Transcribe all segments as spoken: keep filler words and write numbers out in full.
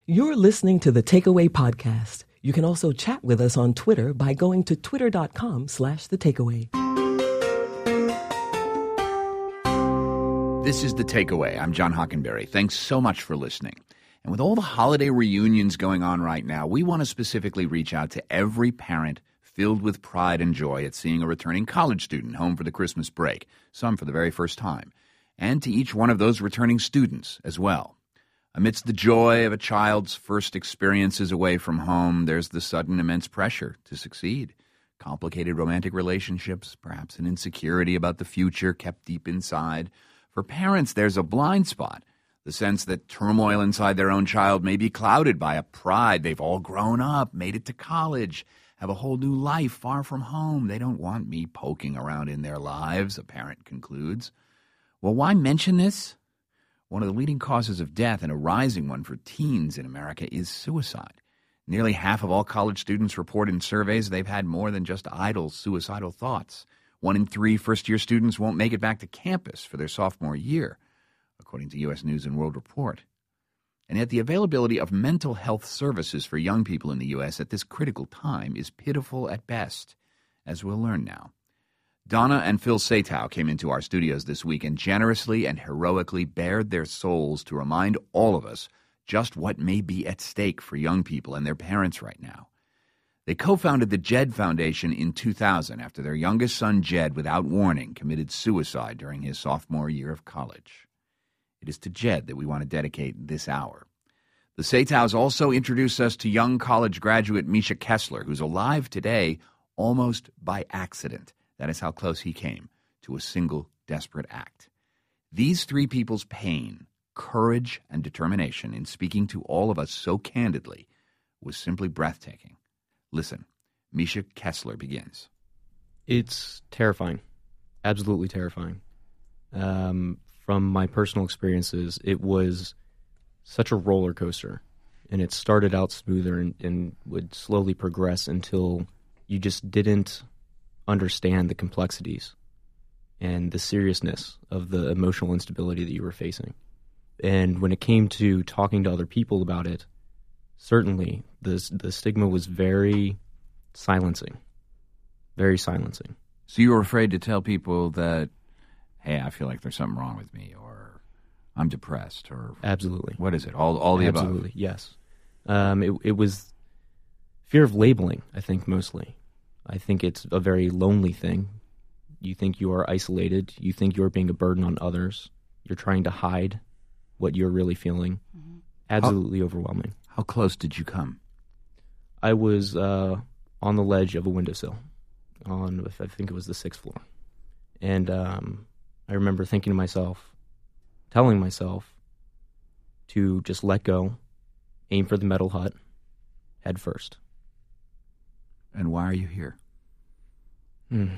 You're listening to the Takeaway Podcast. You can also chat with us on Twitter by going to twitter.com slash the takeaway. This is The Takeaway. I'm John Hockenberry. Thanks so much for listening. And with all the holiday reunions going on right now, we want to specifically reach out to every parent filled with pride and joy at seeing a returning college student home for the Christmas break, some for the very first time, and to each one of those returning students as well. Amidst the joy of a child's first experiences away from home, there's the sudden immense pressure to succeed. Complicated romantic relationships, perhaps an insecurity about the future kept deep inside. For parents, there's a blind spot, the sense that turmoil inside their own child may be clouded by a pride. They've all grown up, made it to college, have a whole new life far from home. They don't want me poking around in their lives, a parent concludes. Well, why mention this? One of the leading causes of death, and a rising one for teens in America, is suicide. Nearly half of all college students report in surveys they've had more than just idle suicidal thoughts. One in three first-year students won't make it back to campus for their sophomore year, according to U S News and World Report. And yet the availability of mental health services for young people in the U S at this critical time is pitiful at best, as we'll learn now. Donna and Phil Satow came into our studios this week and generously and heroically bared their souls to remind all of us just what may be at stake for young people and their parents right now. They co-founded the Jed Foundation in two thousand after their youngest son, Jed, without warning, committed suicide during his sophomore year of college. It is to Jed that we want to dedicate this hour. The Satows also introduced us to young college graduate Misha Kessler, who's alive today almost by accident. That is how close he came to a single desperate act. These three people's pain, courage, and determination in speaking to all of us so candidly was simply breathtaking. Listen, Misha Kessler begins. It's terrifying, absolutely terrifying. Um, from my personal experiences, it was such a roller coaster, and it started out smoother and, and would slowly progress until you just didn't understand the complexities and the seriousness of the emotional instability that you were facing. And when it came to talking to other people about it, certainly the the stigma was very silencing, very silencing. So you were afraid to tell people that, hey, I feel like there's something wrong with me, or I'm depressed, or absolutely. What is it? All all the absolutely, above. Absolutely, yes. Um, it it was fear of labeling, I think, mostly. I think it's a very lonely thing. You think you are isolated. You think you're being a burden on others. You're trying to hide what you're really feeling. Mm-hmm. Absolutely how, overwhelming. How close did you come? I was uh, on the ledge of a windowsill on, I think it was the sixth floor. And um, I remember thinking to myself, telling myself to just let go, aim for the metal hut, head first. And why are you here? Hmm.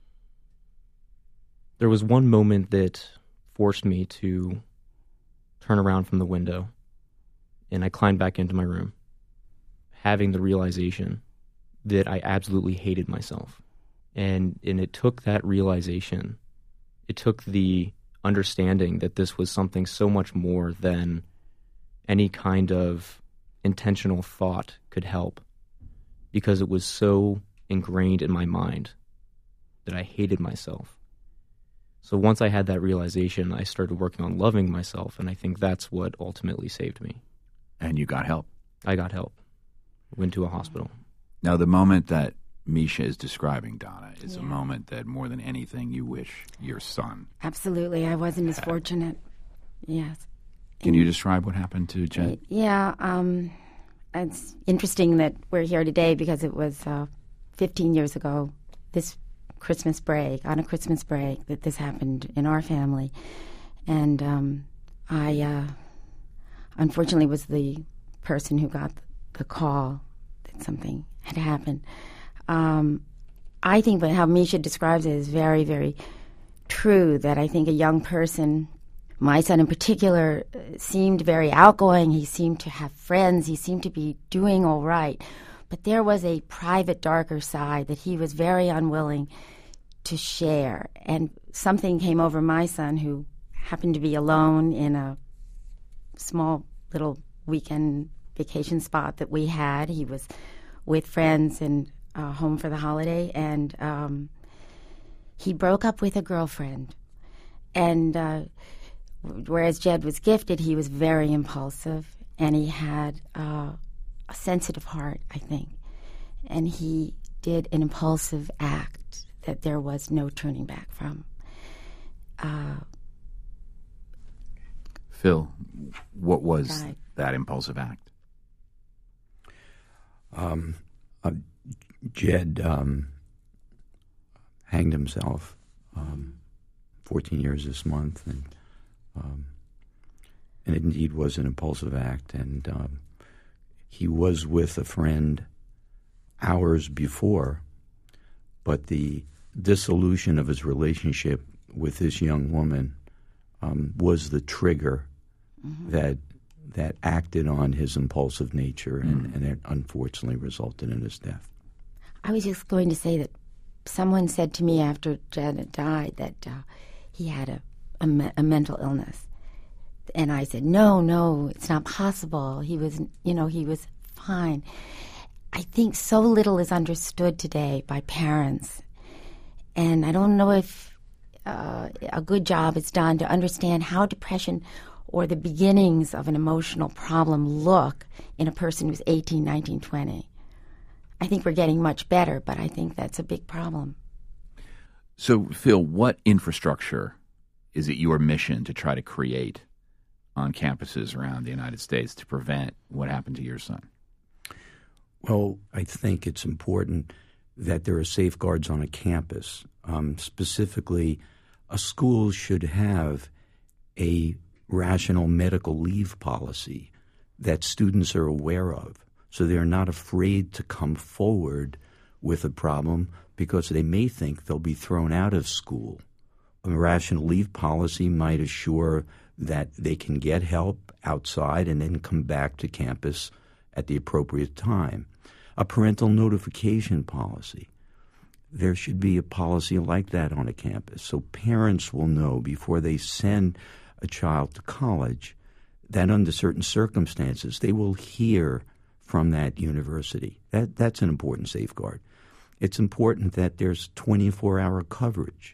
There was one moment that forced me to turn around from the window, and I climbed back into my room, having the realization that I absolutely hated myself. And and it took that realization, it took the understanding that this was something so much more than any kind of intentional thought could help, because it was so ingrained in my mind that I hated myself. So once I had that realization, I started working on loving myself, and I think that's what ultimately saved me. And you got help? I got help. Went to a hospital. Now, the moment that Misha is describing, Donna, is yeah. a moment that more than anything you wish your son. Absolutely. I wasn't as fortunate. Yes. Can and, you describe what happened to Jed? Yeah. Um, it's interesting that we're here today because it was uh, fifteen years ago, this Christmas break, on a Christmas break, that this happened in our family. And um, I, uh, unfortunately, was the person who got the call that something had happened. Um, I think that how Misha describes it is very, very true, that I think a young person, my son in particular, seemed very outgoing. He seemed to have friends. He seemed to be doing all right. But there was a private, darker side that he was very unwilling to share. And something came over my son, who happened to be alone in a small little weekend vacation spot that we had. He was with friends and uh, home for the holiday, and um, he broke up with a girlfriend. And uh, whereas Jed was gifted, he was very impulsive, and he had uh, a sensitive heart, I think. And he did an impulsive act that there was no turning back from. Uh, Phil, what was Right. that impulsive act? Um, uh, Jed um, hanged himself um, fourteen years this month, and um, and it indeed was an impulsive act. And um, he was with a friend hours before, but the dissolution of his relationship with this young woman um, was the trigger mm-hmm. that that acted on his impulsive nature, and, mm. and it unfortunately resulted in his death. I was just going to say that someone said to me after Jed died that uh, he had a, a, me- a mental illness. And I said, no, no, it's not possible. He was, you know, he was fine. I think so little is understood today by parents. And I don't know if uh, a good job is done to understand how depression or the beginnings of an emotional problem look in a person who's eighteen, nineteen, twenty. I think we're getting much better, but I think that's a big problem. So, Phil, what infrastructure is it your mission to try to create on campuses around the United States to prevent what happened to your son? Well, I think it's important that there are safeguards on a campus. Um, specifically, a school should have a rational medical leave policy that students are aware of, so they're not afraid to come forward with a problem because they may think they'll be thrown out of school. A rational leave policy might assure that they can get help outside and then come back to campus at the appropriate time. A parental notification policy. There should be a policy like that on a campus so parents will know before they send a child to college that under certain circumstances they will hear from that university. That that's an important safeguard. It's important that there's twenty-four hour coverage.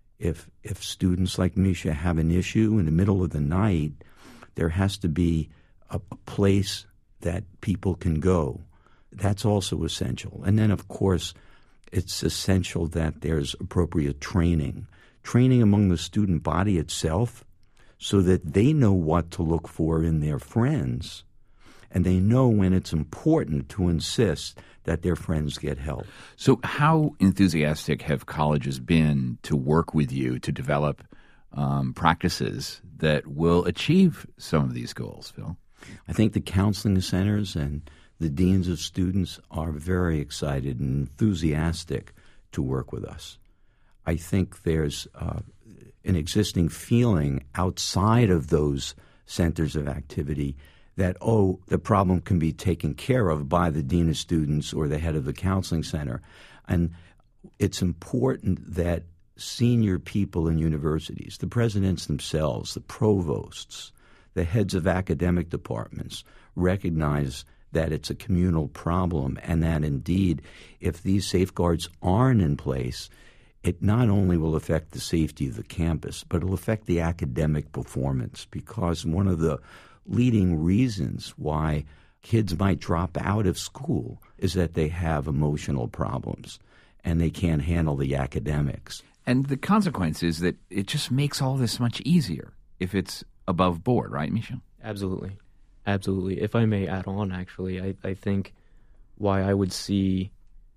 If if students like Misha have an issue in the middle of the night, there has to be a, a place that people can go. That's also essential. And then, of course, it's essential that there's appropriate training. Training among the student body itself so that they know what to look for in their friends, and they know when it's important to insist that their friends get help. So how enthusiastic have colleges been to work with you to develop um, practices that will achieve some of these goals, Phil? I think the counseling centers and the deans of students are very excited and enthusiastic to work with us. I think there's uh, an existing feeling outside of those centers of activity that, oh, the problem can be taken care of by the dean of students or the head of the counseling center. And it's important that senior people in universities, the presidents themselves, the provosts, the heads of academic departments, recognize that it's a communal problem and that indeed if these safeguards aren't in place, it not only will affect the safety of the campus, but it'll affect the academic performance, because one of the leading reasons why kids might drop out of school is that they have emotional problems and they can't handle the academics. And the consequence is that it just makes all this much easier if it's above board, right, Misha? Absolutely. Absolutely. If I may add on, actually, I, I think why I would see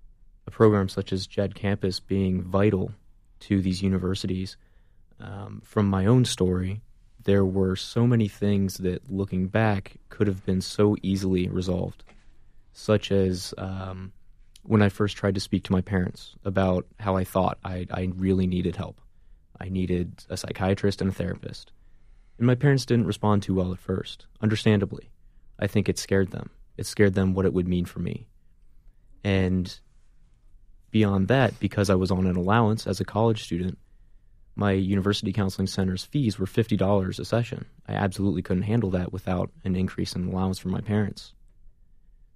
a program such as Jed Campus being vital to these universities. Um, from my own story, there were so many things that, looking back, could have been so easily resolved, such as um, when I first tried to speak to my parents about how I thought I, I really needed help. I needed a psychiatrist and a therapist. And my parents didn't respond too well at first, understandably. I think it scared them. It scared them what it would mean for me. And beyond that, because I was on an allowance as a college student, my university counseling center's fees were fifty dollars a session. I absolutely couldn't handle that without an increase in allowance from my parents.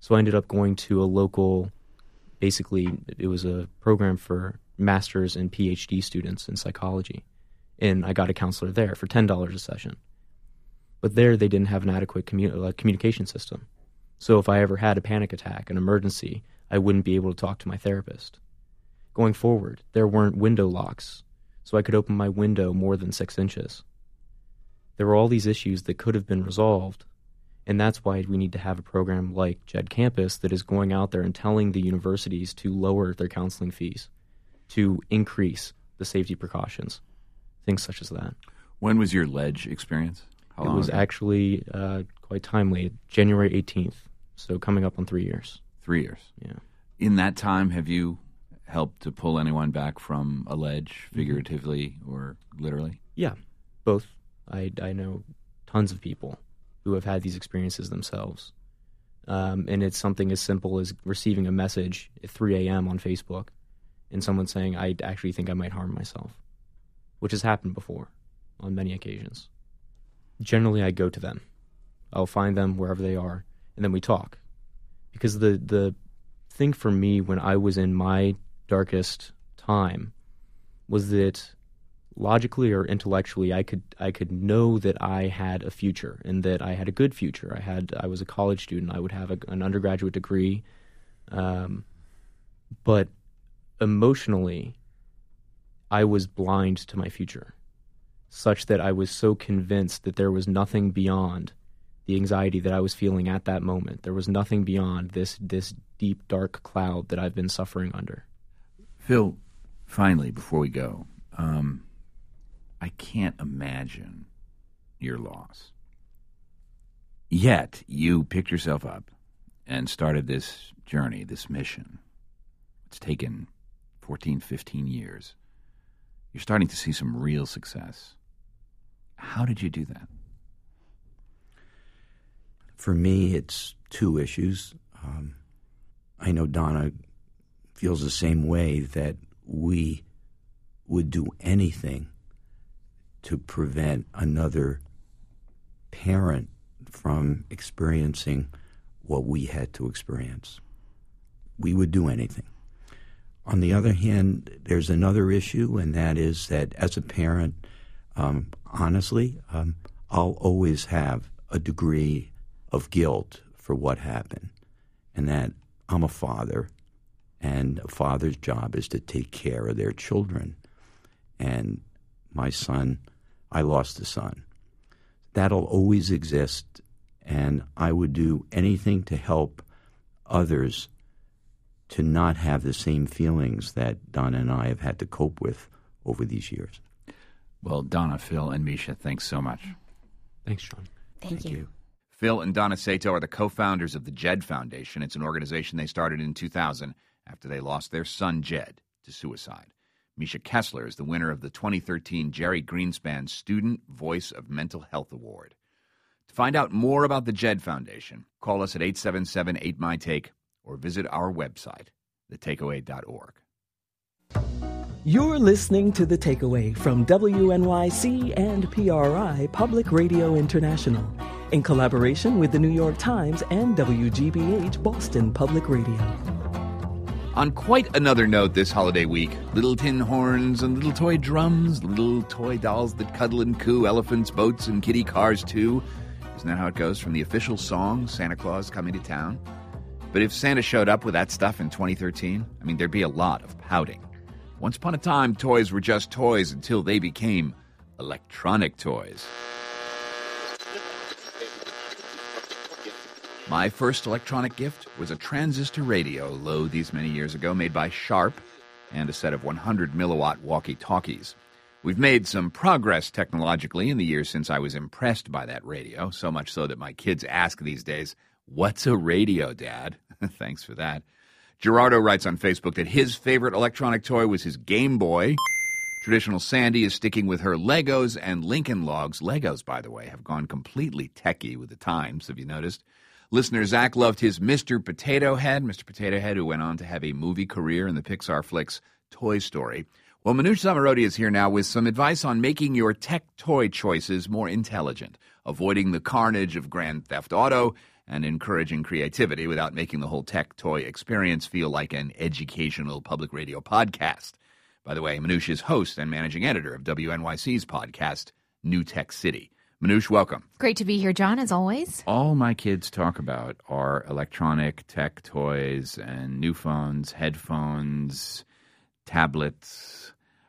So I ended up going to a local, basically, it was a program for master's and P H D students in psychology. And I got a counselor there for ten dollars a session. But there they didn't have an adequate commu- uh, communication system. So if I ever had a panic attack, an emergency, I wouldn't be able to talk to my therapist. Going forward, there weren't window locks, so I could open my window more than six inches. There were all these issues that could have been resolved, and that's why we need to have a program like JED Campus that is going out there and telling the universities to lower their counseling fees, to increase the safety precautions, things such as that. When was your ledge experience? How It long was ago? actually uh, quite timely, January eighteenth, so coming up on three years. Three years. Yeah. In that time, have you helped to pull anyone back from a ledge, figuratively or literally? Yeah, both. I, I know tons of people who have had these experiences themselves. Um, and it's something as simple as receiving a message at three a.m. on Facebook and someone saying, I actually think I might harm myself, which has happened before on many occasions. Generally, I go to them. I'll find them wherever they are, and then we talk. Because the, the thing for me when I was in my darkest time was that logically or intellectually I could I could know that I had a future and that I had a good future. I had I was a college student. I would have a, an undergraduate degree, um, but emotionally I was blind to my future, such that I was so convinced that there was nothing beyond the anxiety that I was feeling at that moment. There was nothing beyond this this deep dark cloud that I've been suffering under. Phil, finally, before we go, um, I can't imagine your loss. Yet, you picked yourself up and started this journey, this mission. It's taken fourteen, fifteen years. You're starting to see some real success. How did you do that? For me, it's two issues. Um, I know Donna feels the same way, that we would do anything to prevent another parent from experiencing what we had to experience. We would do anything. On the other hand, there's another issue, and that is that as a parent, um, honestly, um, I'll always have a degree of guilt for what happened, and that I'm a father, and a father's job is to take care of their children. And my son, I lost a son. That'll always exist, and I would do anything to help others to not have the same feelings that Donna and I have had to cope with over these years. Well, Donna, Phil, and Misha, thanks so much. Thanks, John. Thank, Thank you. you. Phil and Donna Sato are the co-founders of the JED Foundation. It's an organization they started in two thousand after they lost their son, Jed, to suicide. Misha Kessler is the winner of the twenty thirteen Jerry Greenspan Student Voice of Mental Health Award. To find out more about the JED Foundation, call us at eight seven seven, eight M Y Take or visit our website, the takeaway dot org. You're listening to The Takeaway from W N Y C and P R I Public Radio International in collaboration with the New York Times and W G B H Boston Public Radio. On quite another note this holiday week, little tin horns and little toy drums, little toy dolls that cuddle and coo, elephants, boats, and kitty cars too. Isn't that how it goes from the official song, Santa Claus Coming to Town? But if Santa showed up with that stuff in twenty thirteen, I mean, there'd be a lot of pouting. Once upon a time, toys were just toys until they became electronic toys. My first electronic gift was a transistor radio, lo these many years ago, made by Sharp, and a set of one hundred milliwatt walkie-talkies. We've made some progress technologically in the years since I was impressed by that radio, so much so that my kids ask these days, "What's a radio, Dad?" Thanks for that. Gerardo writes on Facebook that his favorite electronic toy was his Game Boy. Traditional Sandy is sticking with her Legos and Lincoln Logs. Legos, by the way, have gone completely techie with the times, have you noticed? Listener Zach loved his Mister Potato Head, Mister Potato Head, who went on to have a movie career in the Pixar flicks Toy Story. Well, Manoush Zomorodi is here now with some advice on making your tech toy choices more intelligent, avoiding the carnage of Grand Theft Auto, and encouraging creativity without making the whole tech toy experience feel like an educational public radio podcast. By the way, Manoush is host and managing editor of W N Y C's podcast, New Tech City. Manoush, welcome. Great to be here, John, as always. All my kids talk about are electronic tech toys and new phones, headphones, tablets.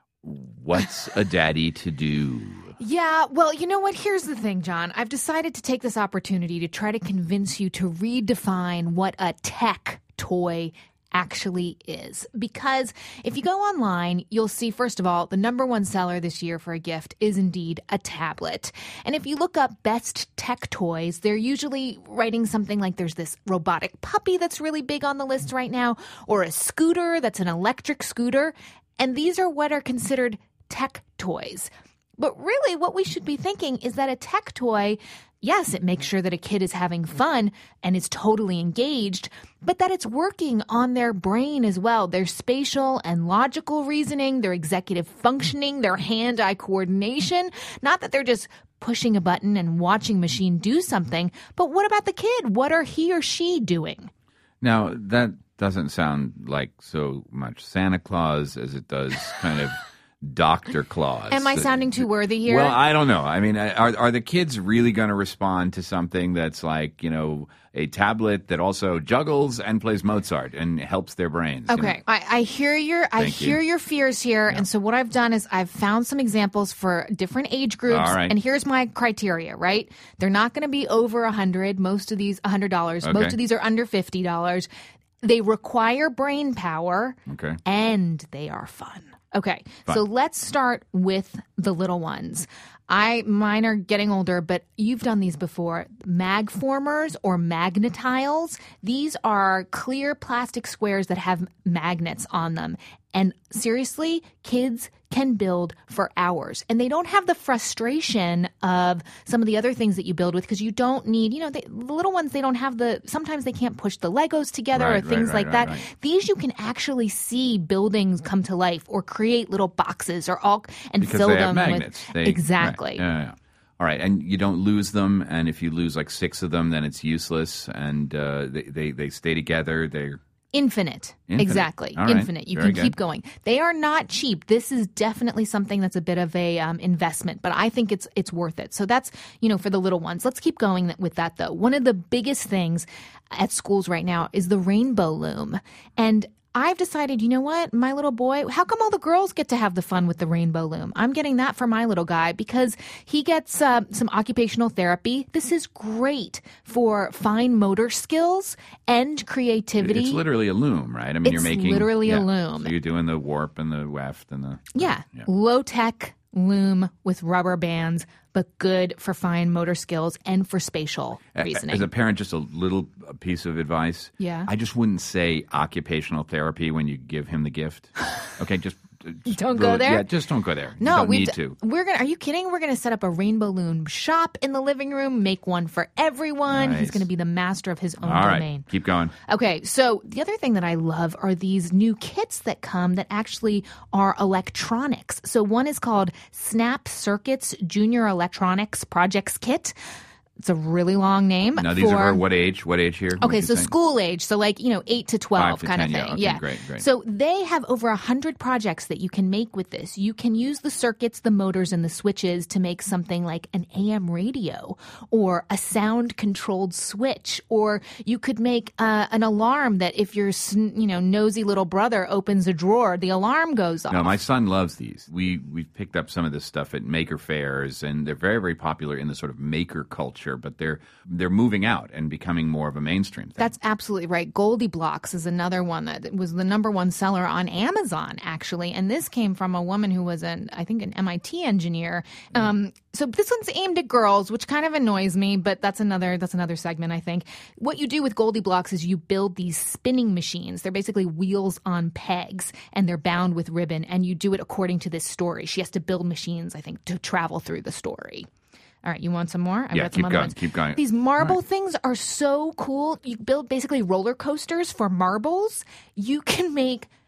What's a daddy to do? Yeah, well, you know what? Here's the thing, John. I've decided to take this opportunity to try to convince you to redefine what a tech toy actually is. Because if you go online, you'll see, first of all, the number one seller this year for a gift is indeed a tablet. And if you look up best tech toys, they're usually writing something like there's this robotic puppy that's really big on the list right now, or a scooter that's an electric scooter. And these are what are considered tech toys. But really what we should be thinking is that a tech toy, yes, it makes sure that a kid is having fun and is totally engaged, but that it's working on their brain as well, their spatial and logical reasoning, their executive functioning, their hand-eye coordination. Not that they're just pushing a button and watching machine do something, but what about the kid? What are he or she doing? Now, that doesn't sound like so much Santa Claus as it does kind of Doctor Claus. Am I sounding too worthy here? Well, I don't know. I mean, are are the kids really going to respond to something that's like, you know, a tablet that also juggles and plays Mozart and helps their brains? Okay, you know? I, I hear your I Thank hear you. your fears here, Yeah. and so what I've done is I've found some examples for different age groups. All right. And here's my criteria. Right, they're not going to be over a hundred. Most of these a hundred dollars. Okay. Most of these are under fifty dollars. They require brain power, Okay. and they are fun. Okay, Fun. so let's start with the little ones. I mine are getting older, but you've done these before. Magformers or magnetiles. These are clear plastic squares that have magnets on them. And seriously, kids can build for hours. And they don't have the frustration of some of the other things that you build with because you don't need, you know, they, the little ones, they don't have the, sometimes they can't push the Legos together Right, or things right, like right, that. right, right. These you can actually see buildings come to life or create little boxes or all and Because fill they them have magnets. with They- exactly. Right. Yeah, yeah. All right, and you don't lose them, and if you lose like six of them, then it's useless, and uh, they, they, they stay together. They're Infinite. Infinite. Exactly. All right. Infinite. You Very can keep good. going. They are not cheap. This is definitely something that's a bit of a um, investment, but I think it's it's worth it. So that's, you know, for the little ones. Let's keep going with that, though. One of the biggest things at schools right now is the rainbow loom. And I've decided, you know what, my little boy, how come all the girls get to have the fun with the rainbow loom? I'm getting that for my little guy because he gets uh, some occupational therapy. This is great for fine motor skills and creativity. It's literally a loom, right? I mean, It's you're making literally a yeah. loom. So you're doing the warp and the weft and the Yeah, yeah. low tech loom with rubber bands, but good for fine motor skills and for spatial A- reasoning. As a parent, just a little piece of advice. Yeah. I just wouldn't say occupational therapy when you give him the gift. Okay, just, just Don't go really- there? Yeah, just don't go there. no, you don't we need d- to. We're gonna. Are you kidding? We're gonna set up a rainbow loom shop in the living room. Make one for everyone. He's Nice. gonna be the master of his own All right, domain. keep going. Okay, so the other thing that I love are these new kits that come that actually are electronics. So one is called Snap Circuits Junior Electronics Projects Kit. It's a really long name. Now, these for, are for what age? What age here? What Okay, you so saying? school age, so like, you know, eight to twelve Five to kind ten, of yeah. thing. Okay, yeah. great, great. So they have over one hundred projects that you can make with this. You can use the circuits, the motors, and the switches to make something like an A M radio or a sound-controlled switch. Or you could make uh, an alarm that if your, sn- you know, nosy little brother opens a drawer, the alarm goes off. No, my son loves these. We we've picked up some of this stuff at maker fairs, and they're very, very popular in the sort of maker culture. But they're they're moving out and becoming more of a mainstream thing. That's absolutely right. Goldie Blocks is another one that was the number one seller on Amazon, actually. And this came from a woman who was an, I think, an M I T engineer. Um, so this one's aimed at girls, which kind of annoys me, but that's another that's another segment, I think. What you do with Goldie Blocks is you build these spinning machines. They're basically wheels on pegs, and they're bound with ribbon, and you do it according to this story. She has to build machines, I think, to travel through the story. All right, you want some more? I've Yeah, got some keep other going, ones. keep going. These marble All right. things are so cool. You build basically roller coasters for marbles. You can make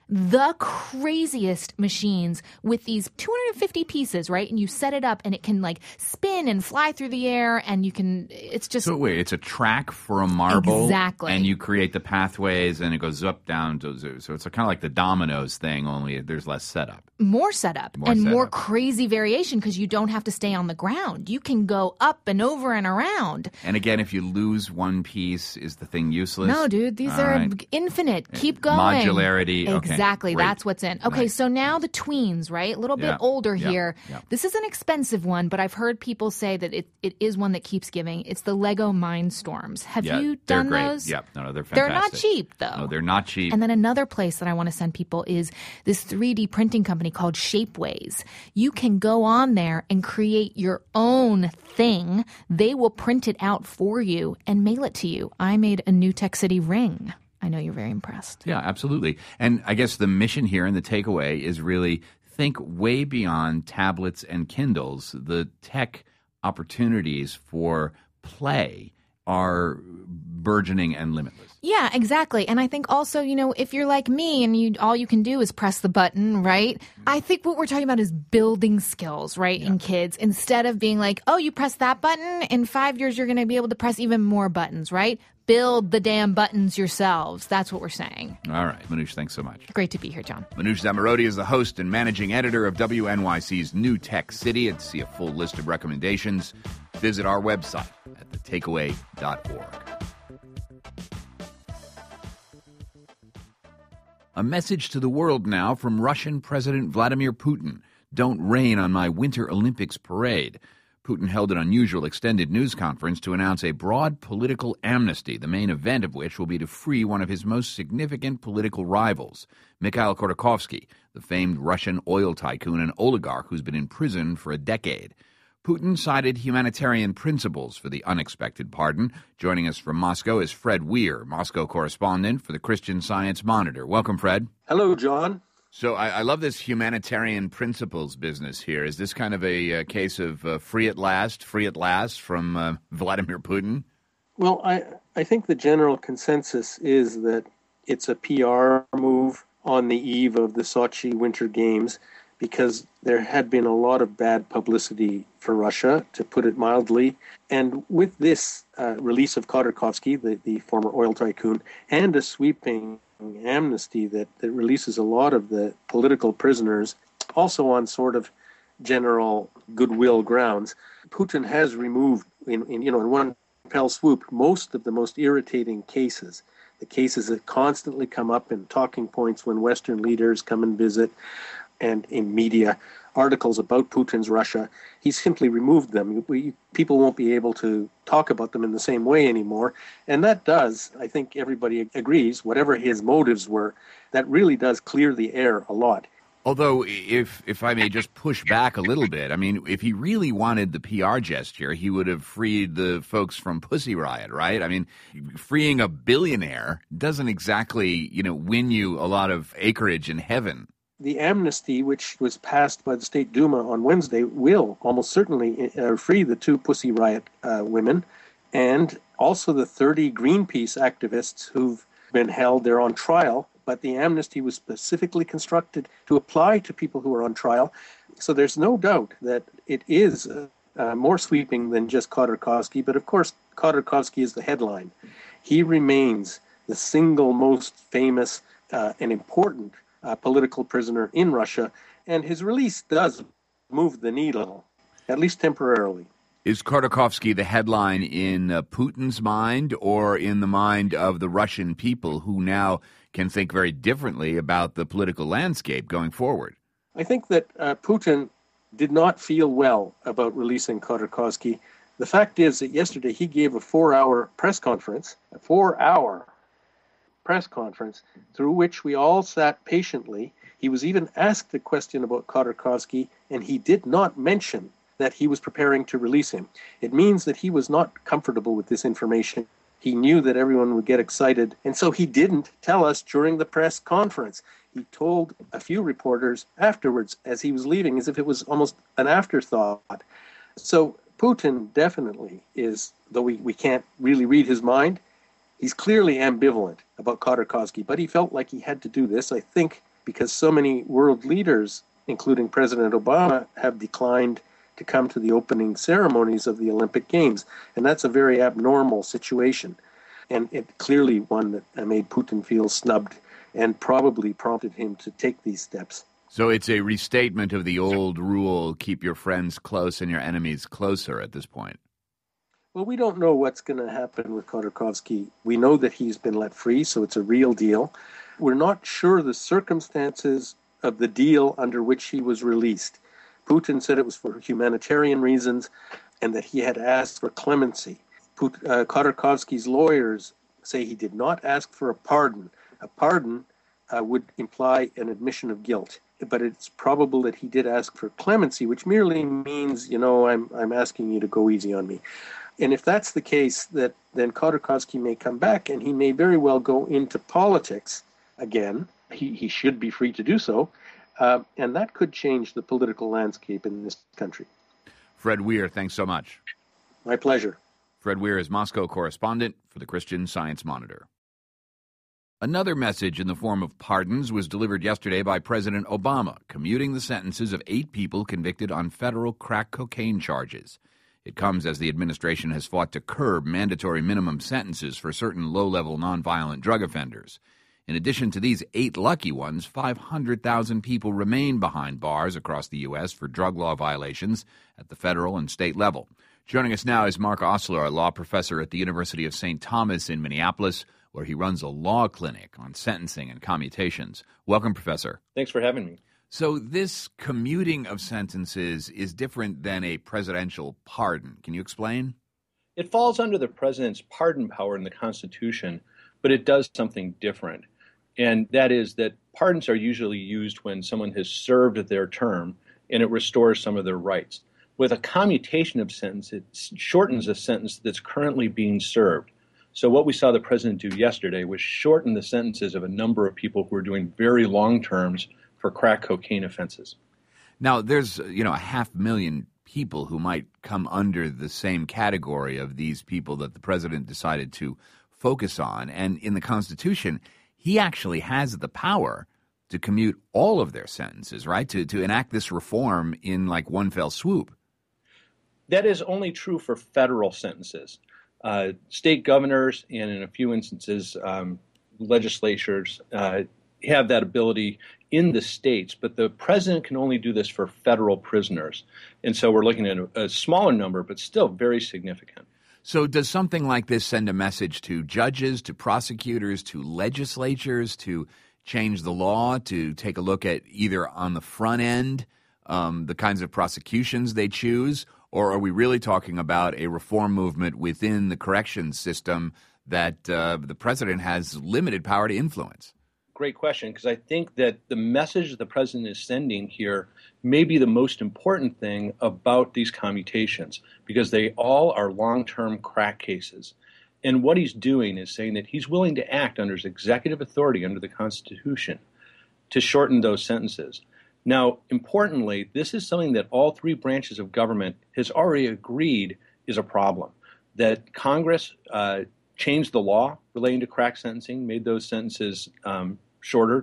the craziest machines with these two hundred fifty pieces, right? And you set it up and it can like spin and fly through the air and you can, it's just. So wait, it's a track for a marble. Exactly. And you create the pathways and it goes up, down. To, so it's kind of like the dominoes thing, only there's less setup. More setup More and setup. more crazy variation because you don't have to stay on the ground. You can go up and over and around. And again, if you lose one piece, is the thing useless? No, dude, these All are right. infinite. Keep going. Modularity. Okay, Exactly. great. That's what's in. Okay, Nice. so now the tweens, right? A little bit Yeah, older yeah, here. yeah. This is an expensive one, but I've heard people say that it, it is one that keeps giving. It's the Lego Mindstorms. Have Yeah, you they're done great. those? Yeah, no, no, they're They're fantastic. not cheap, though. No, they're not cheap. And then another place that I want to send people is this three D printing company called Shapeways. You can go on there and create your own thing. They will print it out for you and mail it to you. I made a New Tech City ring. I know you're very impressed. Yeah, absolutely. And I guess the mission here and the takeaway is really think way beyond tablets and Kindles. The tech opportunities for play are burgeoning and limitless. Yeah, exactly. And I think also, you know, if you're like me and you all you can do is press the button, right? I think what we're talking about is building skills, right, in kids, instead of being like, oh, you press that button, in five years you're going to be able to press even more buttons, right? Build the damn buttons yourselves. That's what we're saying. All right. Manoush, thanks so much. Great to be here, John. Manoush Zomorodi is the host and managing editor of W N Y C's New Tech City. And to see a full list of recommendations, visit our website at the takeaway dot org. A message to the world now from Russian President Vladimir Putin. Don't rain on my Winter Olympics parade. Putin held an unusual extended news conference to announce a broad political amnesty, the main event of which will be to free one of his most significant political rivals, Mikhail Khodorkovsky, the famed Russian oil tycoon and oligarch who's been in prison for a decade. Putin cited humanitarian principles for the unexpected pardon. Joining us from Moscow is Fred Weir, Moscow correspondent for the Christian Science Monitor. Welcome, Fred. Hello, John. So I, I love this humanitarian principles business here. Is this kind of a, uh case of uh, free at last, free at last from uh, Vladimir Putin? Well, I, I think the general consensus is that it's a P R move on the eve of the Sochi Winter Games, because there had been a lot of bad publicity for Russia, to put it mildly. And with this uh, release of Khodorkovsky, the, the former oil tycoon, and a sweeping amnesty that, that releases a lot of the political prisoners, also on sort of general goodwill grounds, Putin has removed, in, in you know, in one fell swoop, most of the most irritating cases, the cases that constantly come up in talking points when Western leaders come and visit, and in media articles about Putin's Russia. He's simply removed them. We, people won't be able to talk about them in the same way anymore. And that does, I think everybody agrees, whatever his motives were, that really does clear the air a lot. Although, if if I may just push back a little bit, I mean, if he really wanted the P R gesture, he would have freed the folks from Pussy Riot, right? I mean, freeing a billionaire doesn't exactly, you know, win you a lot of acreage in heaven. The amnesty, which was passed by the State Duma on Wednesday, will almost certainly uh, free the two Pussy Riot uh, women, and also the thirty Greenpeace activists who've been held. They're on trial, but the amnesty was specifically constructed to apply to people who are on trial. So there's no doubt that it is uh, uh, more sweeping than just Khodorkovsky, but of course Khodorkovsky is the headline. He remains the single most famous uh, and important Uh, political prisoner in Russia, and his release does move the needle, at least temporarily. Is Khodorkovsky the headline in uh, Putin's mind or in the mind of the Russian people who now can think very differently about the political landscape going forward? I think that uh, Putin did not feel well about releasing Khodorkovsky. The fact is that yesterday he gave a four-hour press conference, a four-hour press conference, through which we all sat patiently. He was even asked a question about Khodorkovsky, and he did not mention that he was preparing to release him. It means that he was not comfortable with this information. He knew that everyone would get excited, and so he didn't tell us during the press conference. He told a few reporters afterwards as he was leaving, as if it was almost an afterthought. So Putin definitely is, though we, we can't really read his mind, he's clearly ambivalent about Khodorkovsky, but he felt like he had to do this, I think, because so many world leaders, including President Obama, have declined to come to the opening ceremonies of the Olympic Games. And that's a very abnormal situation. And it clearly one that made Putin feel snubbed and probably prompted him to take these steps. So it's a restatement of the old rule, keep your friends close and your enemies closer at this point. Well, we don't know what's going to happen with Khodorkovsky. We know that he's been let free, so it's a real deal. We're not sure the circumstances of the deal under which he was released. Putin said it was for humanitarian reasons and that he had asked for clemency. Put, uh, Khodorkovsky's lawyers say he did not ask for a pardon. A pardon uh, would imply an admission of guilt. But it's probable that he did ask for clemency, which merely means, you know, I'm I'm asking you to go easy on me. And if that's the case, that then Khodorkovsky may come back and he may very well go into politics again. He, he should be free to do so. Uh, and that could change the political landscape in this country. Fred Weir, thanks so much. My pleasure. Fred Weir is Moscow correspondent for the Christian Science Monitor. Another message in the form of pardons was delivered yesterday by President Obama, commuting the sentences of eight people convicted on federal crack cocaine charges. It comes as the administration has fought to curb mandatory minimum sentences for certain low-level nonviolent drug offenders. In addition to these eight lucky ones, five hundred thousand people remain behind bars across the U S for drug law violations at the federal and state level. Joining us now is Mark Osler, a law professor at the University of Saint Thomas in Minneapolis, where he runs a law clinic on sentencing and commutations. Welcome, Professor. Thanks for having me. So this commuting of sentences is different than a presidential pardon. Can you explain? It falls under the president's pardon power in the Constitution, but it does something different. And that is that pardons are usually used when someone has served their term and it restores some of their rights. With a commutation of sentence, it shortens a sentence that's currently being served. So what we saw the president do yesterday was shorten the sentences of a number of people who were doing very long terms for crack cocaine offenses. Now, there's, you know, a half million people who might come under the same category of these people that the president decided to focus on. And in the Constitution, he actually has the power to commute all of their sentences, right? To to enact this reform in like one fell swoop. That is only true for federal sentences. Uh, state governors and, in a few instances, um, legislatures uh, have that ability in the states, but the president can only do this for federal prisoners. And so we're looking at a, a smaller number, but still very significant. So does something like this send a message to judges, to prosecutors, to legislatures to change the law, to take a look at either on the front end, um, the kinds of prosecutions they choose, or are we really talking about a reform movement within the corrections system that uh, the president has limited power to influence? Great question, because I think that the message the president is sending here may be the most important thing about these commutations, because they all are long-term crack cases. And what he's doing is saying that he's willing to act under his executive authority under the Constitution to shorten those sentences. Now, importantly, this is something that all three branches of government has already agreed is a problem, that Congress uh, changed the law relating to crack sentencing, made those sentences um, shorter,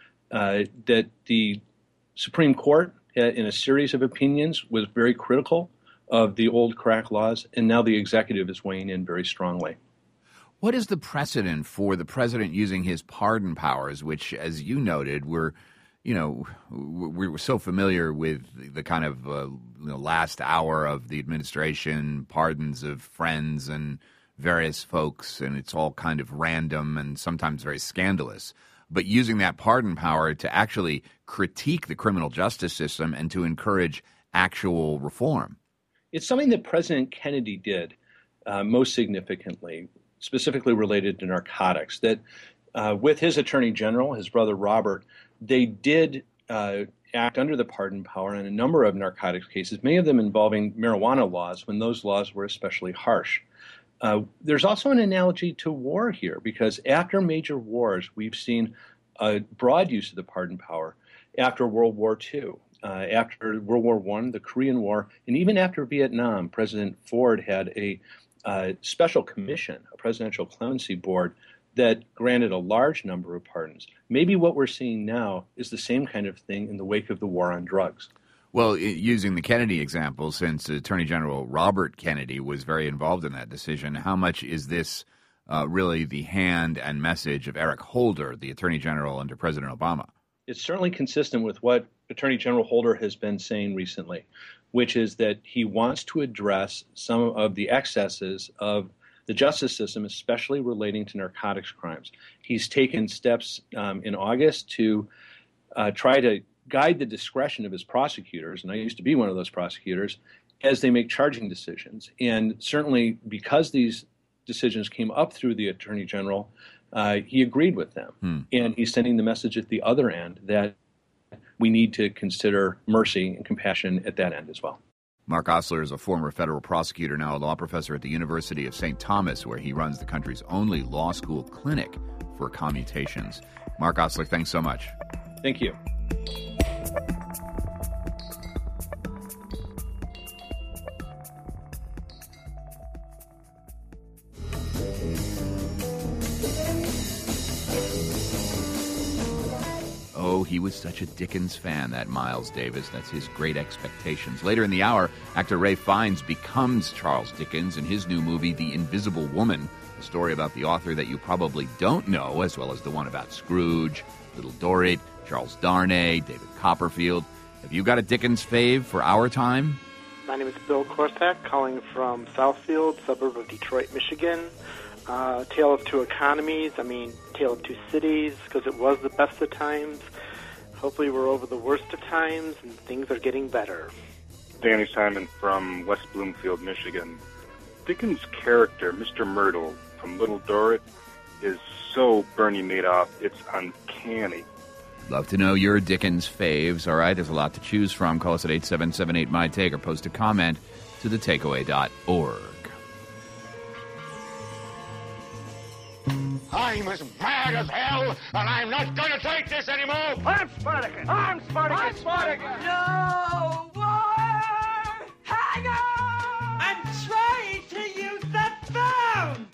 uh, that the Supreme Court, uh, in a series of opinions, was very critical of the old crack laws, and now the executive is weighing in very strongly. What is the precedent for the president using his pardon powers, which, as you noted, were You know, we were so familiar with the kind of uh, you know, last hour of the administration, pardons of friends and various folks, and it's all kind of random and sometimes very scandalous. But using that pardon power to actually critique the criminal justice system and to encourage actual reform. It's something that President Kennedy did uh, most significantly, specifically related to narcotics, that uh, with his attorney general, his brother Robert, they did uh, act under the pardon power in a number of narcotics cases, many of them involving marijuana laws when those laws were especially harsh. Uh, there's also an analogy to war here, because after major wars, we've seen a broad use of the pardon power. After World War Two, uh, after World War One, the Korean War, and even after Vietnam, President Ford had a uh, special commission, a presidential clemency board, that granted a large number of pardons. Maybe what we're seeing now is the same kind of thing in the wake of the war on drugs. Well, using the Kennedy example, since Attorney General Robert Kennedy was very involved in that decision, how much is this uh, really the hand and message of Eric Holder, the Attorney General under President Obama? It's certainly consistent with what Attorney General Holder has been saying recently, which is that he wants to address some of the excesses of the justice system, especially relating to narcotics crimes. He's taken steps um, in August to uh, try to guide the discretion of his prosecutors, and I used to be one of those prosecutors, as they make charging decisions. And certainly because these decisions came up through the Attorney General, uh, he agreed with them. Hmm. And he's sending the message at the other end that we need to consider mercy and compassion at that end as well. Mark Osler is a former federal prosecutor, now a law professor at the University of Saint Thomas, where he runs the country's only law school clinic for commutations. Mark Osler, thanks so much. Thank you. Oh, he was such a Dickens fan, that Miles Davis. That's his Great Expectations. Later in the hour, actor Ralph Fiennes becomes Charles Dickens in his new movie, The Invisible Woman, a story about the author that you probably don't know, as well as the one about Scrooge, Little Dorrit, Charles Darnay, David Copperfield. Have you got a Dickens fave for our time? My name is Bill Korsak, calling from Southfield, suburb of Detroit, Michigan. Uh, Tale of Two Economies, I mean, Tale of Two Cities, because it was the best of times. Hopefully we're over the worst of times and things are getting better. Danny Simon from West Bloomfield, Michigan. Dickens' character, Mister Myrtle from Little Dorrit, is so Bernie Madoff, it's uncanny. Love to know your Dickens faves. All right, there's a lot to choose from. Call us at eight seven seven eight, M Y Take or post a comment to the takeaway dot org. I'm as mad as hell, and I'm not going to take this anymore. I'm Spartacus. I'm Spartacus. I'm Spartacus. No more. Hang on. I'm trying to use the phone.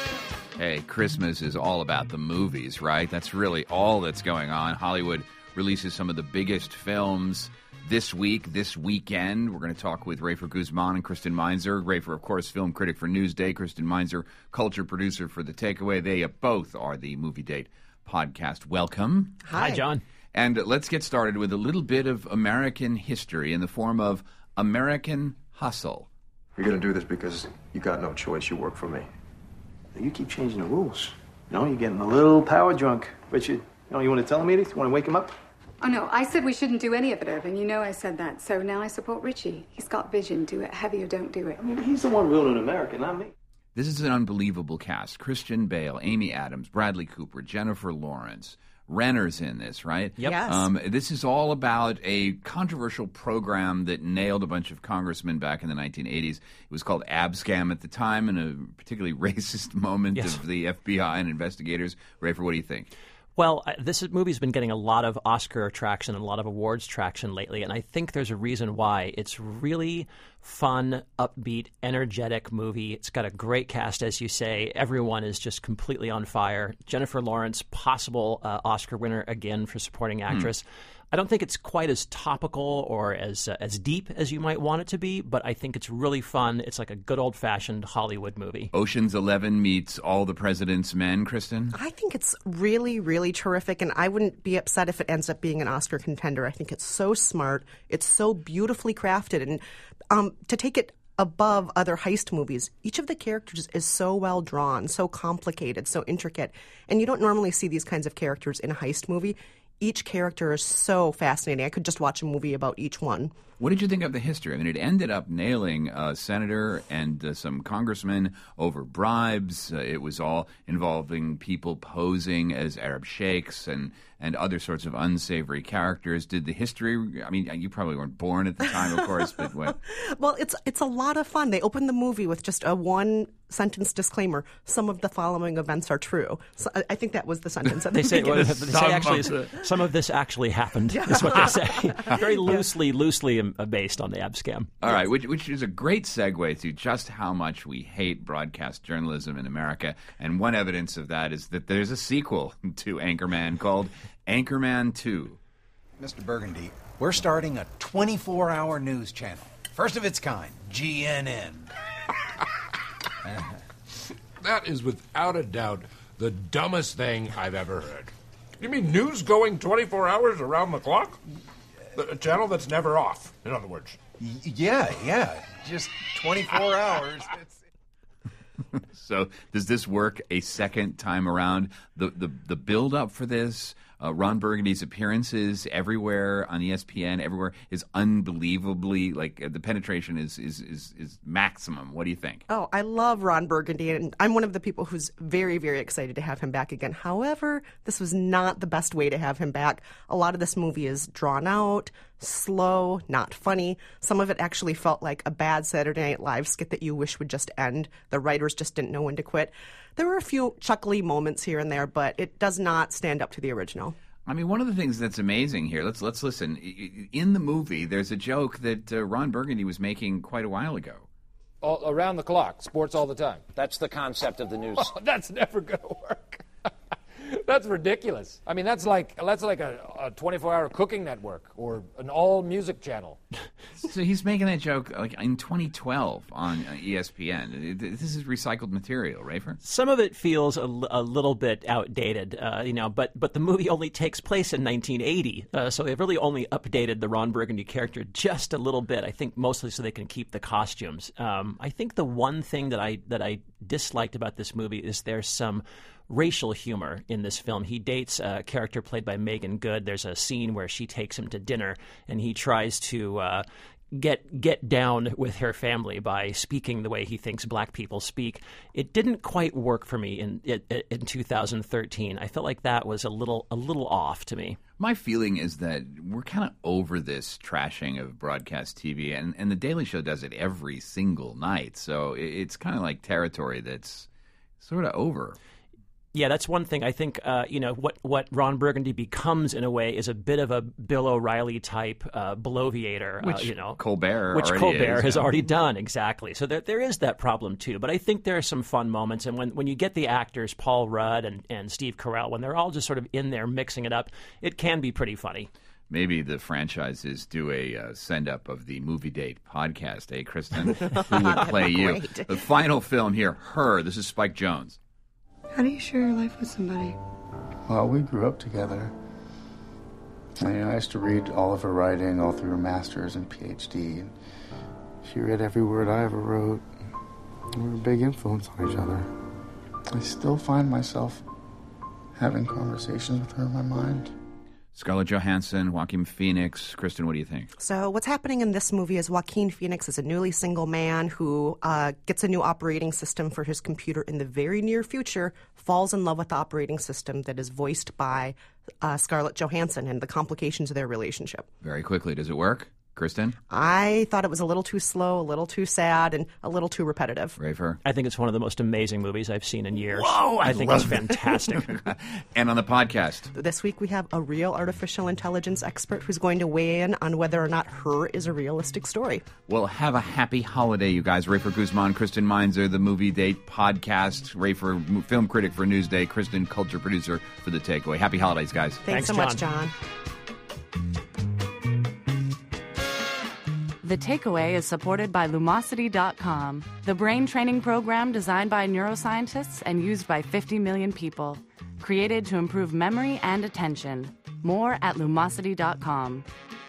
Hey, Christmas is all about the movies, right? That's really all that's going on. Hollywood releases some of the biggest films this week, this weekend. We're going to talk with Rafer Guzman and Kristen Meinzer. Rafer, of course, film critic for Newsday. Kristen Meinzer, culture producer for The Takeaway. They uh, both are the Movie Date podcast. Welcome. Hi. Hi, John. And let's get started with a little bit of American history in the form of American Hustle. You're going to do this because you got no choice. You work for me. You keep changing the rules. You know, you're getting a little power drunk. Richard, you know, you want to tell him anything? You want to wake him up? Oh, no, I said we shouldn't do any of it, Irving. You know I said that. So now I support Richie. He's got vision. Do it heavy or don't do it. I mean, he's the one ruling America, not me. This is an unbelievable cast. Christian Bale, Amy Adams, Bradley Cooper, Jennifer Lawrence. Renner's in this, right? Yep. Yes. Um, this is all about a controversial program that nailed a bunch of congressmen back in the nineteen eighties. It was called Abscam at the time, in a particularly racist moment yes. of the F B I and investigators. Rafer, what do you think? Well, this movie's been getting a lot of Oscar traction and a lot of awards traction lately, and I think there's a reason why. It's really fun, upbeat, energetic movie. It's got a great cast, as you say. Everyone is just completely on fire. Jennifer Lawrence, possible uh, Oscar winner again for supporting actress. Hmm. I don't think it's quite as topical or as uh, as deep as you might want it to be, but I think it's really fun. It's like a good old-fashioned Hollywood movie. Ocean's Eleven meets All the President's Men, Kristen? I think it's really, really terrific, and I wouldn't be upset if it ends up being an Oscar contender. I think it's so smart. It's so beautifully crafted, and um, to take it above other heist movies, each of the characters is so well drawn, so complicated, so intricate, and you don't normally see these kinds of characters in a heist movie. Each character is so fascinating. I could just watch a movie about each one. What did you think of the history? I mean, it ended up nailing a senator and uh, some congressmen over bribes. Uh, it was all involving people posing as Arab sheikhs and, and other sorts of unsavory characters. Did the history, I mean, you probably weren't born at the time, of course, but what? Well, it's it's a lot of fun. They open the movie with just a one sentence disclaimer, some of the following events are true. So I, I think that was the sentence. At they the say, well, they beginning. say actually, is, some of this actually happened, Yeah. is what they say. Very loosely, loosely um, based on the Abscam. All right, which, which is a great segue to just how much we hate broadcast journalism in America. And one evidence of that is that there's a sequel to Anchorman called Anchorman two. Mister Burgundy, we're starting a twenty-four hour news channel. First of its kind, G N N. That is without a doubt the dumbest thing I've ever heard. You mean news going twenty-four hours around the clock? A channel that's never off, in other words. Y- yeah, yeah. Just twenty-four hours. It's... So does this work a second time around? The the, the build-up for this, uh, Ron Burgundy's appearances everywhere on E S P N, everywhere, is unbelievably, like, uh, the penetration is, is, is, is maximum. What do you think? Oh, I love Ron Burgundy, and I'm one of the people who's very, very excited to have him back again. However, this was not the best way to have him back. A lot of this movie is drawn out, slow, not funny. Some of it actually felt like a bad Saturday Night Live skit that you wish would just end. The writers just didn't know when to quit. There were a few chuckly moments here and there, but it does not stand up to the original. I mean, one of the things that's amazing here, let's let's listen. In the movie, there's a joke that uh, Ron Burgundy was making quite a while ago. All, around the clock, sports all the time. That's the concept of the news. Oh, that's never going to work. That's ridiculous. I mean, that's like that's like a, a twenty-four hour cooking network or an all music channel. So he's making that joke like in twenty twelve on uh, E S P N. This is recycled material, Rafer? Some of it feels a, a little bit outdated, uh, you know, but but the movie only takes place in nineteen eighty, uh, so they've really only updated the Ron Burgundy character just a little bit. I think mostly so they can keep the costumes. Um, I think the one thing that I that I disliked about this movie is there's some racial humor in this film. He dates a character played by Megan Good. There's a scene where she takes him to dinner, and he tries to uh, get get down with her family by speaking the way he thinks black people speak. It didn't quite work for me in in, in two thousand thirteen. I felt like that was a little a little off to me. My feeling is that we're kind of over this trashing of broadcast T V, and, and The Daily Show does it every single night. So it, it's kind of like territory that's sort of over. Yeah, that's one thing. I think, uh, you know, what, what Ron Burgundy becomes in a way is a bit of a Bill O'Reilly type uh, bloviator. Which uh, you know, Colbert Which already Colbert is, has yeah. already done, exactly. So there, there is that problem, too. But I think there are some fun moments. And when, when you get the actors, Paul Rudd and, and Steve Carell, when they're all just sort of in there mixing it up, it can be pretty funny. Maybe the franchises do a uh, send-up of the Movie Date podcast, eh, Kristen? Who would play you? Great. The final film here, Her. This is Spike Jonze. How do you share your life with somebody? Well, we grew up together. And, you know, I used to read all of her writing, all through her master's and P H D. And she read every word I ever wrote. We were a big influence on each other. I still find myself having conversations with her in my mind. Scarlett Johansson, Joaquin Phoenix. Kristen, what do you think? So what's happening in this movie is Joaquin Phoenix is a newly single man who uh, gets a new operating system for his computer in the very near future, falls in love with the operating system that is voiced by uh, Scarlett Johansson and the complications of their relationship. Very quickly, does it work? Kristen? I thought it was a little too slow, a little too sad, and a little too repetitive. Rafer? I think it's one of the most amazing movies I've seen in years. Whoa, I, I think love it's fantastic. And on the podcast? This week we have a real artificial intelligence expert who's going to weigh in on whether or not Her is a realistic story. Well, have a happy holiday, you guys. Rafer Guzman, Kristen Meinzer, the Movie Date podcast. Rafer, film critic for Newsday. Kristen, culture producer for The Takeaway. Happy holidays, guys. Thanks, Thanks so John. much, John. The Takeaway is supported by Lumosity dot com, the brain training program designed by neuroscientists and used by fifty million people. Created to improve memory and attention. More at Lumosity dot com.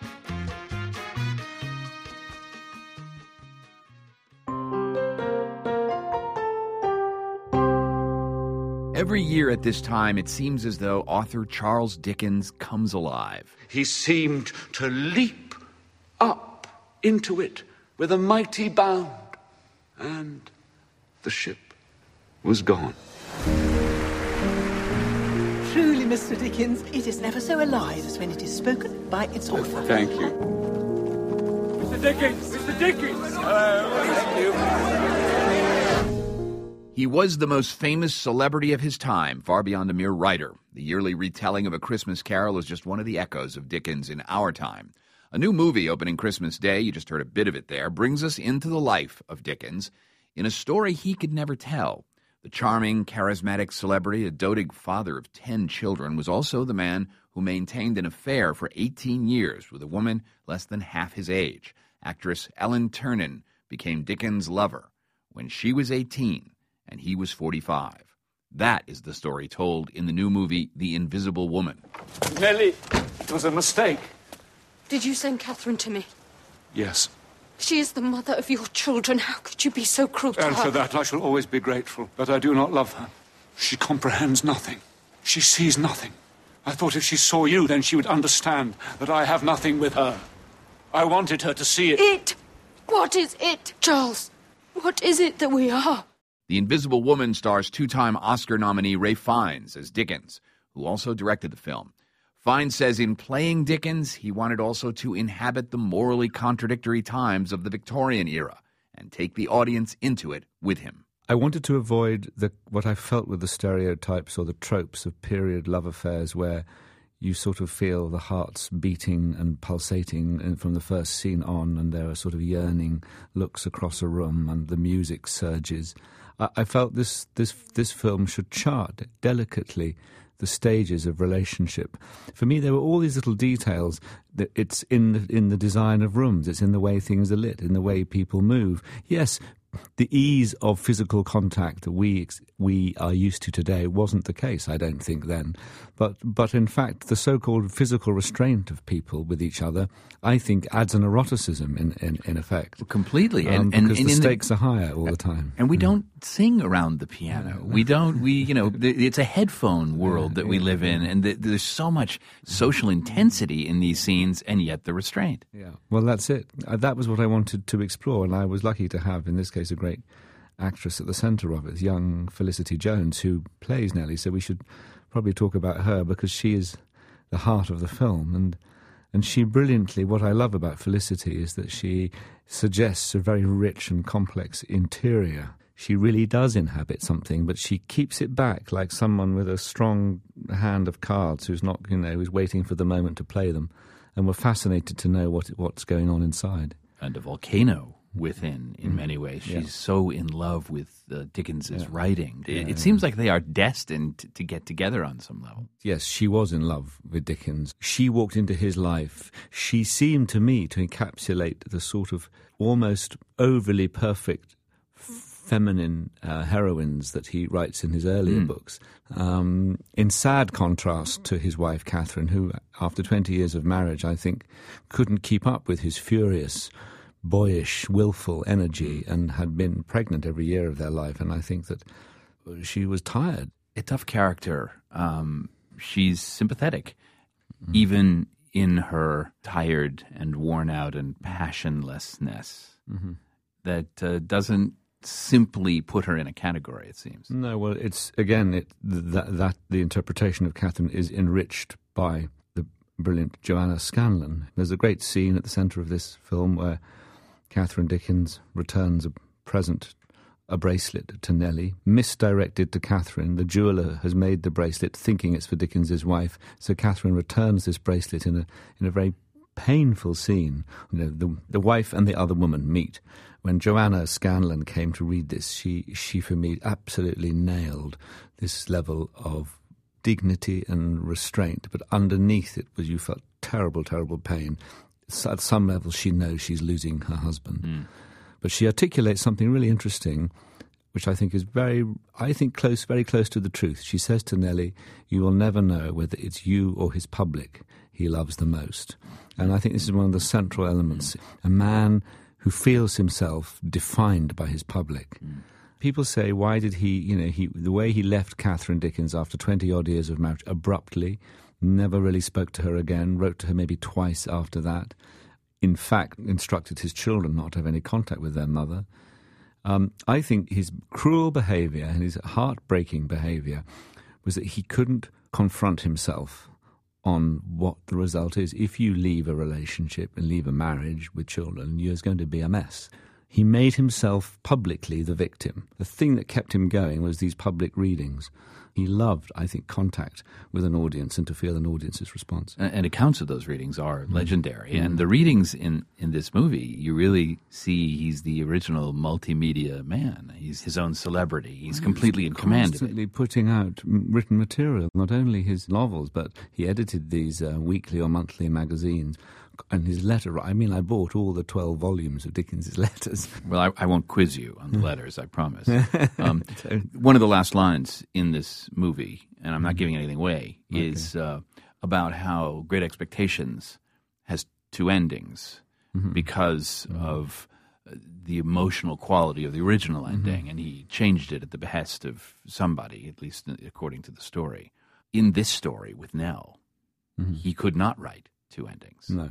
Every year at this time, it seems as though author Charles Dickens comes alive. He seemed to leap up into it with a mighty bound, and the ship was gone. Truly, Mister Dickens, it is never so alive as when it is spoken by its author. Thank you. Mister Dickens! Mister Dickens! Hello. Thank you. He was the most famous celebrity of his time, far beyond a mere writer. The yearly retelling of A Christmas Carol is just one of the echoes of Dickens in our time. A new movie opening Christmas Day, you just heard a bit of it there, brings us into the life of Dickens in a story he could never tell. The charming, charismatic celebrity, a doting father of ten children, was also the man who maintained an affair for eighteen years with a woman less than half his age. Actress Ellen Ternan became Dickens' lover when she was eighteen and he was forty-five. That is the story told in the new movie, The Invisible Woman. Nellie, it was a mistake. Did you send Catherine to me? Yes. She is the mother of your children. How could you be so cruel to And her? for that I shall always be grateful. But I do not love her. She comprehends nothing. She sees nothing. I thought if she saw you, then she would understand that I have nothing with her. I wanted her to see it. It? What is it, Charles? What is it that we are? The Invisible Woman stars two-time Oscar nominee Ralph Fiennes as Dickens, who also directed the film. Fiennes says in playing Dickens, he wanted also to inhabit the morally contradictory times of the Victorian era and take the audience into it with him. I wanted to avoid the what I felt were the stereotypes or the tropes of period love affairs where you sort of feel the hearts beating and pulsating from the first scene on, and there are sort of yearning looks across a room and the music surges. I, I felt this, this, this film should chart delicately the stages of relationship. For me, there were all these little details. That it's in the, in the design of rooms, it's in the way things are lit, in the way people move. Yes, the ease of physical contact that we we are used to today wasn't the case, I don't think, then. But but in fact, the so-called physical restraint of people with each other, I think, adds an eroticism in, in, in effect. Well, completely. Um, and, because and, the and stakes the, are higher all the time. And we don't sing around the piano. We don't, we, you know, it's a headphone world that we live in, and there's so much social intensity in these scenes, and yet the restraint. Yeah. Well, that's it. Uh, that was what I wanted to explore, and I was lucky to have, in this case, a great actress at the centre of it, young Felicity Jones, who plays Nellie, so we should probably talk about her because she is the heart of the film, and and she brilliantly, what I love about Felicity is that she suggests a very rich and complex interior. She really does inhabit something, but she keeps it back like someone with a strong hand of cards who's not, you know, who's waiting for the moment to play them, and we're fascinated to know what what's going on inside. And a volcano within, in Mm. many ways. She's Yeah. so in love with uh, Dickens's Yeah. writing. It, Yeah, it yeah. seems like they are destined to, to get together on some level. Yes, she was in love with Dickens. She walked into his life. She seemed to me to encapsulate the sort of almost overly perfect feminine uh, heroines that he writes in his earlier Mm. books, um, in sad contrast to his wife Catherine, who, after twenty years of marriage, I think, couldn't keep up with his furious, boyish, willful energy and had been pregnant every year of their life, and I think that she was tired. A tough character. Um, she's sympathetic, mm. even in her tired and worn out and passionlessness. Mm-hmm. That uh, doesn't simply put her in a category, it seems. No, well, it's, again, it, that, that the interpretation of Catherine is enriched by the brilliant Joanna Scanlon. There's a great scene at the centre of this film where Catherine Dickens returns a present, a bracelet to Nellie, misdirected to Catherine. The jeweller has made the bracelet thinking it's for Dickens's wife, so Catherine returns this bracelet in a in a very painful scene. You know, the the wife and the other woman meet. When Joanna Scanlon came to read this, she she for me absolutely nailed this level of dignity and restraint, but underneath it was, you felt terrible, terrible pain. At some level, she knows she's losing her husband. Mm. But she articulates something really interesting, which I think is very, I think, close, very close to the truth. She says to Nellie, you will never know whether it's you or his public he loves the most. And I think this is one of the central elements. A man who feels himself defined by his public. Mm. People say, why did he, you know, he the way he left Catherine Dickens after twenty-odd years of marriage, abruptly, never really spoke to her again, wrote to her maybe twice after that, in fact, instructed his children not to have any contact with their mother. Um, I think his cruel behaviour and his heartbreaking behaviour was that he couldn't confront himself on what the result is. If you leave a relationship and leave a marriage with children, there's going to be a mess. He made himself publicly the victim. The thing that kept him going was these public readings. He loved, I think, contact with an audience and to feel an audience's response. And, and accounts of those readings are legendary. Mm. And the readings in, in this movie, you really see he's the original multimedia man. He's his own celebrity. He's completely in command of it. Constantly putting out written material, not only his novels, but he edited these uh, weekly or monthly magazines. And his letter, I mean, I bought all the twelve volumes of Dickens's letters. Well, I, I won't quiz you on the letters, I promise. Um, one of the last lines in this movie, and I'm not giving anything away, okay. is uh, about how Great Expectations has two endings mm-hmm. because mm-hmm. of the emotional quality of the original ending, mm-hmm. and he changed it at the behest of somebody, at least according to the story. In this story with Nell, mm-hmm. he could not write two endings. No.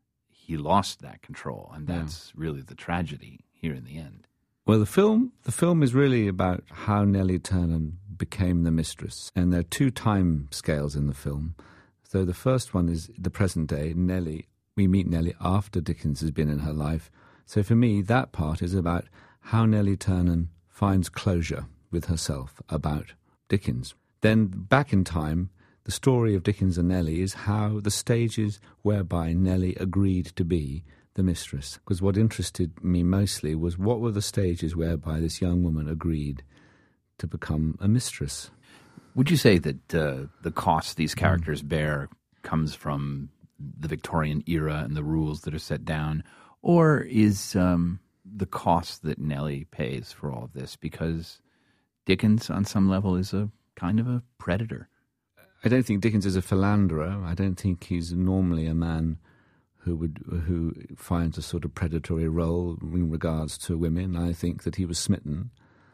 He lost that control, and that's yeah. really the tragedy here in the end. Well, the film the film is really about how Nellie Tiernan became the mistress, and there are two time scales in the film. So the first one is the present day. Nellie, we meet Nellie after Dickens has been in her life. So for me, that part is about how Nellie Tiernan finds closure with herself about Dickens. Then back in time, the story of Dickens and Nellie is how the stages whereby Nellie agreed to be the mistress. Because what interested me mostly was what were the stages whereby this young woman agreed to become a mistress. Would you say that uh, the cost these characters mm. bear comes from the Victorian era and the rules that are set down? Or is um, the cost that Nellie pays for all of this because Dickens, on some level, is a kind of a predator? I don't think Dickens is a philanderer. I don't think he's normally a man who would who finds a sort of predatory role in regards to women. I think that he was smitten,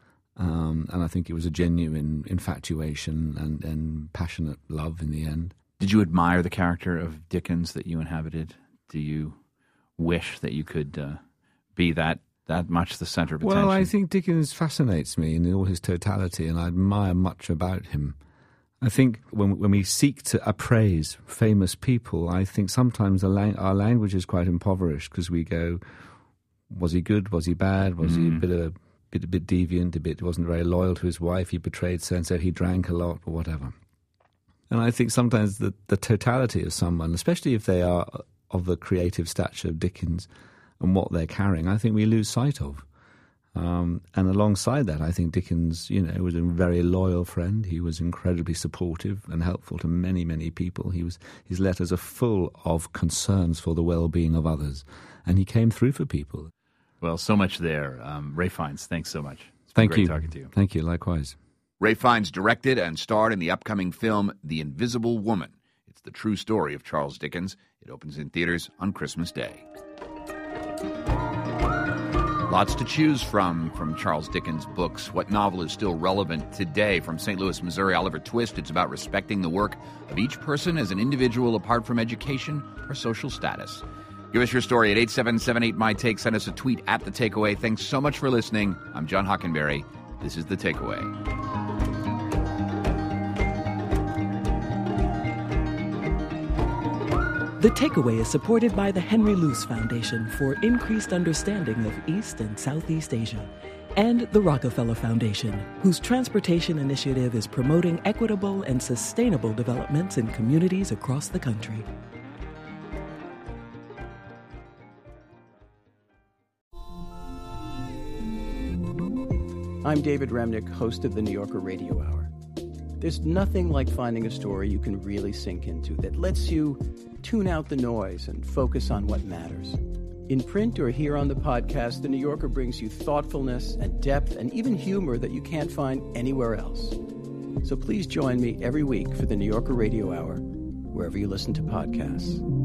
um, and I think it was a genuine infatuation and, and passionate love in the end. Did you admire the character of Dickens that you inhabited? Do you wish that you could uh, be that that much the center of attention? Well, I think Dickens fascinates me in all his totality, and I admire much about him. I think when when we seek to appraise famous people, I think sometimes the lang- our language is quite impoverished because we go, was he good? Was he bad? Was mm. he a bit of a bit a bit deviant? A bit wasn't very loyal to his wife. He betrayed so and so. He drank a lot or whatever. And I think sometimes the the totality of someone, especially if they are of the creative stature of Dickens and what they're carrying, I think we lose sight of. Um, and alongside that, I think Dickens, you know, was a very loyal friend. He was incredibly supportive and helpful to many, many people. He was his letters are full of concerns for the well-being of others, and he came through for people. Well, so much there. Um, Ray Fiennes, thanks so much. It's been Thank great you. talking to you. Thank you. Likewise. Ray Fiennes directed and starred in the upcoming film The Invisible Woman. It's the true story of Charles Dickens. It opens in theaters on Christmas Day. Lots to choose from from Charles Dickens' books. What novel is still relevant today? From Saint Louis, Missouri, Oliver Twist. It's about respecting the work of each person as an individual apart from education or social status. Give us your story at eight seven seven eight, M Y Take. Send us a tweet at The Takeaway. Thanks so much for listening. I'm John Hockenberry. This is The Takeaway. The Takeaway is supported by the Henry Luce Foundation for increased understanding of East and Southeast Asia, and the Rockefeller Foundation, whose transportation initiative is promoting equitable and sustainable developments in communities across the country. I'm David Remnick, host of the New Yorker Radio Hour. There's nothing like finding a story you can really sink into that lets you tune out the noise and focus on what matters. In print or here on the podcast, The New Yorker brings you thoughtfulness and depth and even humor that you can't find anywhere else. So please join me every week for the New Yorker Radio Hour, wherever you listen to podcasts.